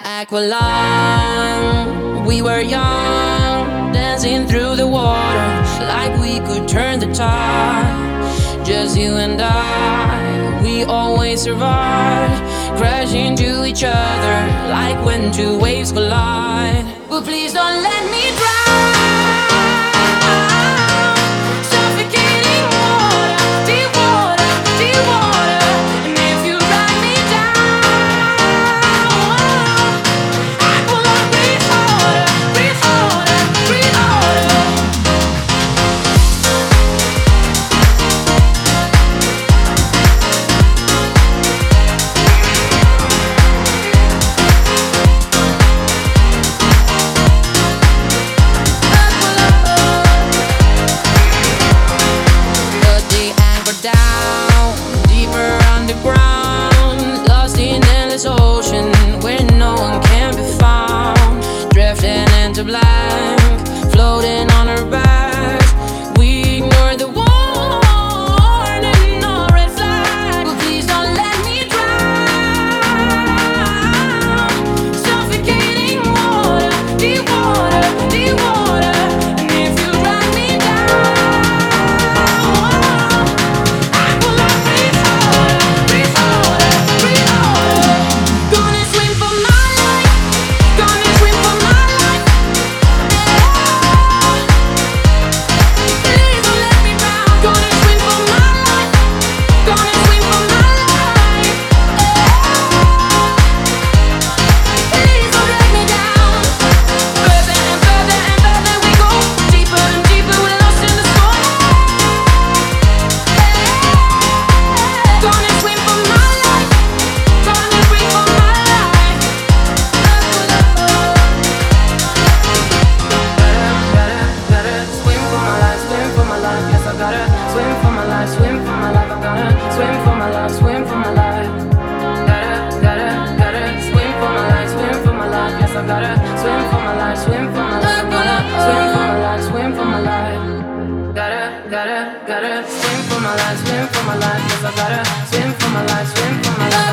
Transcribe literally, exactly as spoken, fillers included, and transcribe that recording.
Aqualung, we were young, dancing through the water like we could turn the tide. Just you and I, we always survived, crashing into each other like when two waves collide. But please don't let me drown. Suffocating water, deep water, deep water. And if you drag me down, I will not breathe harder, breathe harder, breathe harder. Put the anchor down, deeper underground, lost in endless ocean where no one can be found. Drifting into blank, floating on our backs. We ignore the warning, no red flag. But please don't let me drown. Suffocating water, deep water, deep water. And if you drag me down, I will not breathe harder, breathe harder, breathe harder. Gonna swim for my life, gonna swim for my life. Please don't let me drown. Gonna swim for my life, gonna swim for my life. Please don't let me down. Further and further and further we go, deeper and deeper we're lost in the storm. Gonna swim for my life, gonna swim for my life. Gotta, gotta swim for my life, swim for my life. Yes, I gotta swim for my life, swim for my life. I gotta swim for my life, swim for my life. Gotta, gotta, gotta swim for my life, swim for my life. Yes, I gotta swim for my life, swim for my life. I gotta swim for my life, swim for my life. Gotta, gotta, gotta swim for my life, swim for my life. Yes, I gotta swim for my life, swim for my life.